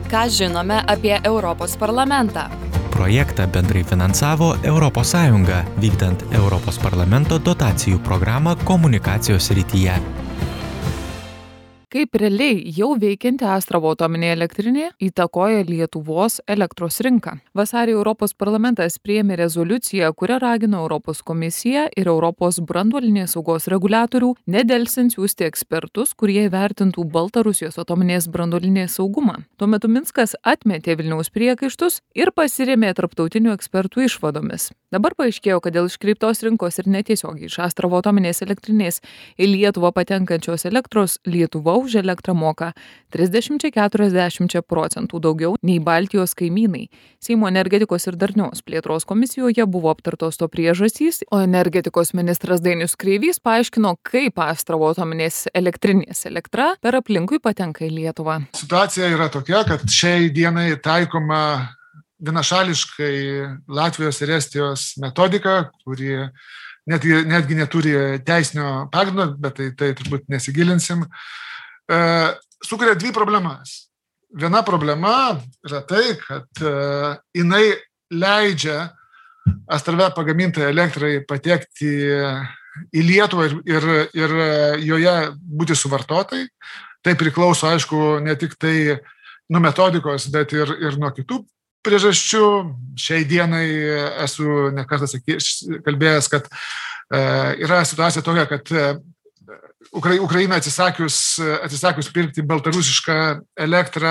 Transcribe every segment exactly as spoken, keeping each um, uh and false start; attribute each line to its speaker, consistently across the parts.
Speaker 1: Ką žinome apie Europos parlamentą?
Speaker 2: Projektą bendrai finansavo Europos Sąjunga, vykdant Europos parlamento dotacijų programą komunikacijos srityje.
Speaker 3: Kaip realiai jau veikianti Astravo atominė elektrinė įtakoja Lietuvos elektros rinką. Vasarį Europos parlamentas priėmė rezoliuciją, kuria ragino Europos komisiją ir Europos branduolinės saugos reguliatorių nedelsiant siųsti ekspertus, kurie įvertintų Baltarusijos atominės branduolinės saugumą. Tuo metu Minskas atmetė Vilniaus priekaištus ir pasirėmė tarptautinių ekspertų išvadomis. Dabar paaiškėjo, kad dėl iškreiptos rinkos ir netiesiogiai iš Astravo atominės elektrinės į Lietuvą patenkančios elektros Lietuva už elektrą moka trisdešimt iki keturiasdešimt procentų daugiau nei Baltijos kaimynai. Seimo energetikos ir darnios plėtros komisijoje buvo aptartos to priežastys, o energetikos ministras Dainius Kreivys paaiškino, kaip Astravo atominės elektrinės elektra per aplinkui patenka į Lietuvą.
Speaker 4: Situacija yra tokia, kad šiai dienai taikoma vienašališkai Latvijos ir Estijos metodika, kuri netgi, netgi neturi teisinio pagrindo, bet tai, tai turbūt nesigilinsim, e, sukuria dvi problemas. Viena problema yra tai, kad e, jinai leidžia Astrave pagamintai elektrai patekti į Lietuvą ir, ir, ir joje būti suvartotai. Tai priklauso, aišku, ne tik tai nuo metodikos, bet ir, ir nuo kitų priežasčių. Šiai dienai esu ne kartą kalbėjęs, kad e, yra situacija tokia, kad e, Ukra- Ukraina atsisakius, atsisakius pirkti baltarusišką elektrą,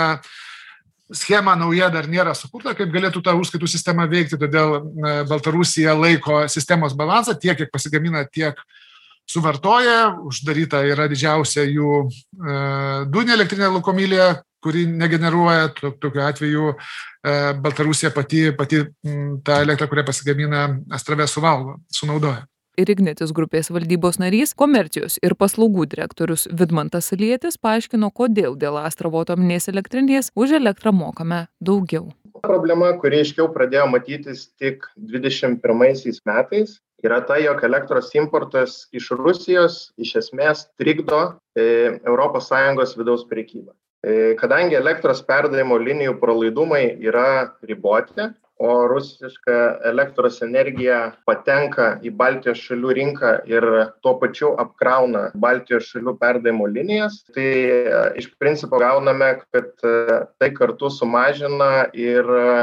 Speaker 4: schema nauja dar nėra sukurta, kaip galėtų ta užskaitų sistema veikti, todėl e, Baltarusija laiko sistemos balansą, tiek, kiek pasigamina, tiek suvartoja. Uždaryta yra didžiausia jų e, dujinė elektrinė Lukomilė, kuri negeneruoja. Tokiu atveju e, Baltarusija pati, pati m, tą elektrą, kurią pasigamina Astrave, suvalgo, sunaudoja.
Speaker 3: Ir Ignitis grupės valdybos narys, komercijos ir paslaugų direktorius Vidmantas Salietis paaiškino, kodėl dėl Astravo atominės elektrinės už elektrą mokame daugiau.
Speaker 5: Problema, kuri aiškiau pradėjo matytis tik dvidešimt pirmaisiais metais, yra ta, jog elektros importas iš Rusijos iš esmės trikdo e, Europos Sąjungos vidaus prekybą. E, kadangi elektros perdavimo linijų pralaidumai yra riboti, o rusiška elektros energija patenka į Baltijos šalių rinką ir tuo pačiu apkrauna Baltijos šalių perdavimo linijas, tai iš principo gauname, kad tai kartu sumažina ir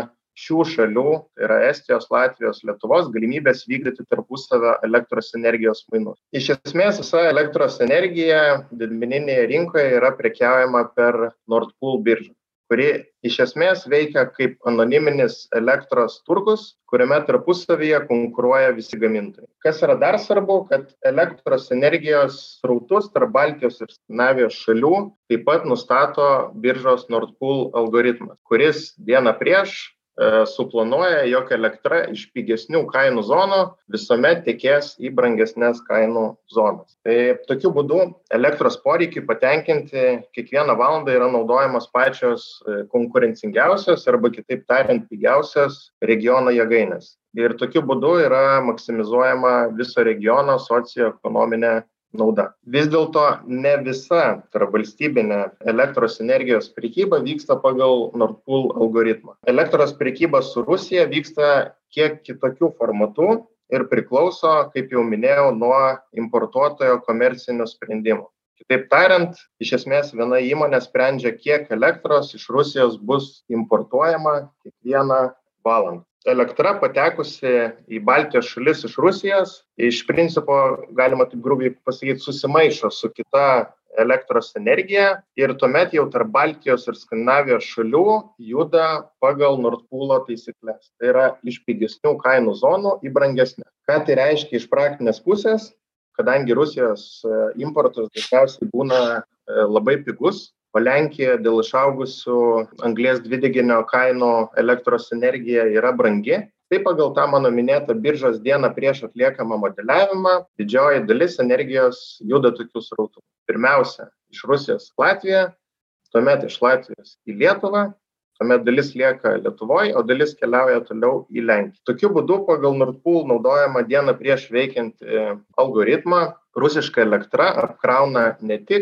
Speaker 5: šių šalių, tai yra Estijos, Latvijos, Lietuvos, galimybės vykdyti tarpusavio elektros energijos mainus. Iš esmės, visa elektros energija didmeninėje rinkoje yra prekiaujama per Nord Pool biržą, kuri iš esmės veikia kaip anoniminis elektros turgus, kuriame tarpusavyje konkuruoja visi gamintojai. Kas yra dar svarbu, kad elektros energijos srautus tarp Baltijos ir Skandinavijos šalių taip pat nustato biržos Nord Pool algoritmas, kuris dieną prieš e, suplanuoja, jog elektra iš pigesnių kainų zonų visuomet tekės į brangesnės kainų zonas. Tai tokiu būdu elektros poreikiai patenkinti kiekvieną valandą yra naudojamos pačios konkurencingiausios arba kitaip tariant pigiausios regiono jėgainės. Ir tokiu būdu yra maksimizuojama viso regiono socioekonominė nauda. Vis dėlto ne visa tarpvalstybinė elektros energijos prekyba vyksta pagal Nord Pool algoritmą. Elektros prekyba su Rusija vyksta kiek kitokiu formatu ir priklauso, kaip jau minėjau, nuo importuotojo komercinių sprendimų. Kitaip tariant, iš esmės viena įmonė sprendžia, kiek elektros iš Rusijos bus importuojama kiekvieną valandą. Elektra patekusi į Baltijos šalis iš Rusijos, iš principo, galima taip grubiai pasakyti, susimaišo su kita elektros energija ir tuomet jau tarp Baltijos ir Skandinavijos šalių juda pagal Nord Pool taisyklės. Tai yra iš pigesnių kainų zonų į brangesnę. Ką tai reiškia iš praktinės pusės? Kadangi Rusijos importas dažniausiai būna labai pigus, o Lenkija dėl išaugusių anglies dvideginio kainų elektros energija yra brangi, tai pagal tą mano minėtą biržos dieną prieš atliekamą modeliavimą didžioji dalis energijos juda tokių srautų. Pirmiausia, iš Rusijos Latviją, tuomet iš Latvijos į Lietuvą, tuomet dalis lieka Lietuvoje, o dalis keliauja toliau į Lenkiją. Tokiu būdu pagal Nord Pool naudojama dieną prieš veikiantį algoritmą rusiška elektra apkrauna ne tik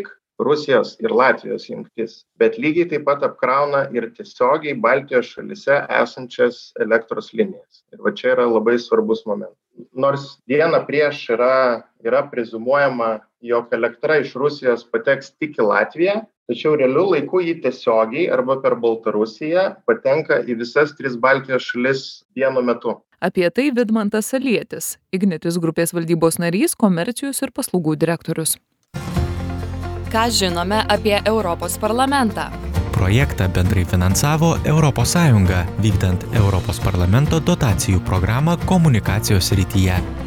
Speaker 5: Rusijos ir Latvijos jungtis, bet lygiai taip pat apkrauna ir tiesiogiai Baltijos šalyse esančias elektros linijas. Ir va čia yra labai svarbus momentas. Nors dieną prieš yra, yra prezumuojama, jog elektra iš Rusijos pateks tik į Latviją, tačiau realiu laiku jį tiesiogiai arba per Baltarusiją patenka į visas tris Baltijos šalis vienu metu.
Speaker 3: Apie tai Vidmantas Salietis, Ignitis grupės valdybos narys, komercijos ir paslaugų direktorius.
Speaker 1: Ką žinome apie Europos parlamentą?
Speaker 2: Projektą bendrai finansavo Europos Sąjunga, vykdant Europos parlamento dotacijų programą komunikacijos srityje.